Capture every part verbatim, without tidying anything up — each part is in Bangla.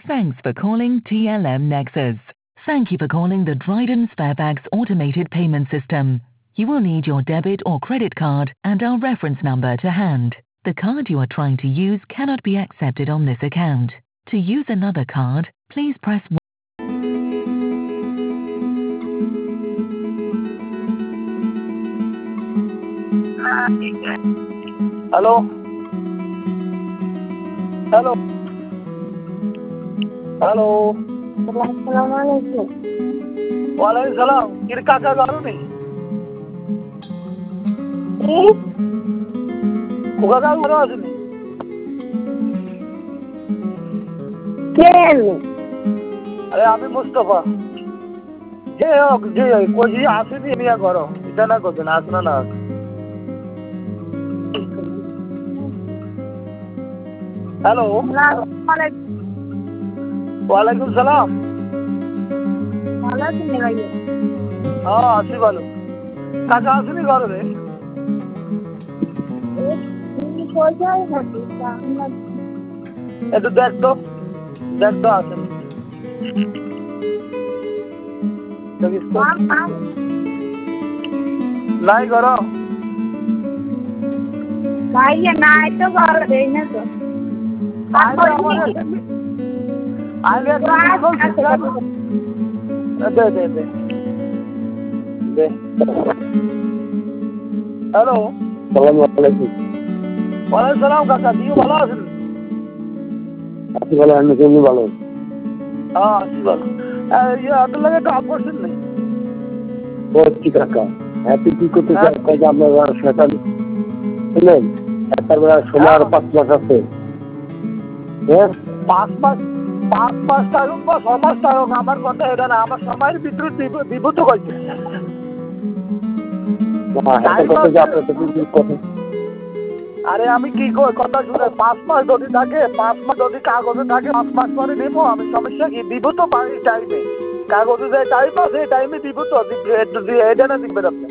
Thanks for calling T L M Nexus. Thank you for calling the Dryden Sparebags automated payment system. You will need your debit or credit card and our reference number to hand. The card you are trying to use cannot be accepted on this account. To use another card, please press one. Hello? Hello? Hello? Assalamualaikum. Waalaikumsalam. Kiri kakak baru nih. Eh? Kuka kakak baru aja nih. Ken? আরে আমি মুস্তফা। যে হোক যে কই আসেনি মিয়া করো এটা না করবেন আসনা না। হ্যালো ওয়ালাইকুম সালাম। ভালো আছেন ভাই? হ্যাঁ আছি ভালো। কাকা আসেনি ঘরে রে? তুমি কোথায় থাকি? একটু দেখ তো দেখ তো আসেনি। নাই করো ভাইয়া নাই তো ঘরে দেই না তো। দে দে দে দে হ্যালো সালামু আলাইকুম। ওয়ালাইকুম সালাম কাকা দিও ভালো আছেন? আছি ভালো, আমি কেমনি ভালো? হ্যাঁ আছি ভালো। ইয়ে আপনার লাগে একটা আপ করছেন নাই? করছি কাকা। হ্যাপি কি করতে চাই কাজে আপনার সেটা শুনেন। একটা বেলা সময় আর পাঁচ মাস আছে। হ্যাঁ পাঁচ মাস পাঁচ মাস থাকুক বা ছ মাস থাকুক আমার কথা এটা না, আমার সময়ের ভিতরে দিব তো কইছে। আরে আমি কি কই কথা শুনে, পাঁচ মাস যদি থাকে পাঁচ মাস যদি কাগজে থাকে পাঁচ মাস পরে দিব আমি, সমস্যা কি দিব তো বাড়ির টাইমে, কাগজে যে টাইম আছে সেই টাইমে দিব তো, এটা না দিবেন আপনি।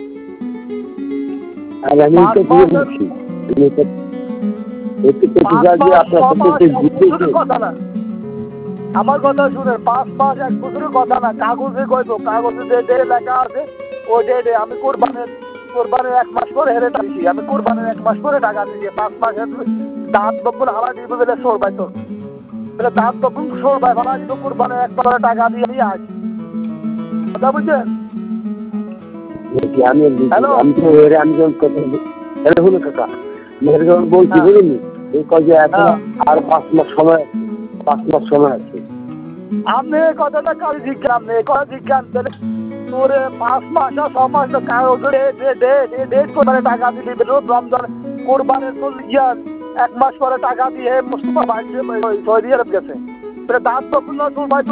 কথা না আমার কথা শুনে, পাঁচ মাস এক বছরের কথা না, কাগজে কইব কাগজে যে ডে লেখা আছে ওই ডেটে আমি কোরবানের কোরবানের এক মাস পরে হেরে দিয়েছি, আমি কোরবানের এক মাস পরে টাকা দিয়েছি। পাঁচ মাসের দাঁত বকুল হারা দিব বলে সোর পাই তো বলে দাঁত বকুল সোর পাই হারা দিব কোরবানের এক মাস টাকা দিয়ে নিয়ে আস কথা বুঝছেন? আমি আমি তো আমি যখন কথা হলো কাকা মেয়ের যখন বলছি বুঝলি এই কয়ে এখন আর পাঁচ মাস সময় আছে, পাঁচ মাস সময় আছে। আপনি এই কথাটা কাল জিজ্ঞান, আপনি এই কথা জিজ্ঞান তাহলে তোর পাঁচ মাস আর ছ মাস ডেট কোরবানের টাকা দিলি রমজান কোরবানের ইয়ার এক মাস পরে টাকা দিয়ে মুস্তফা ভাই সৌদি আরব গেছে দাঁত বকুল না তোর ভাই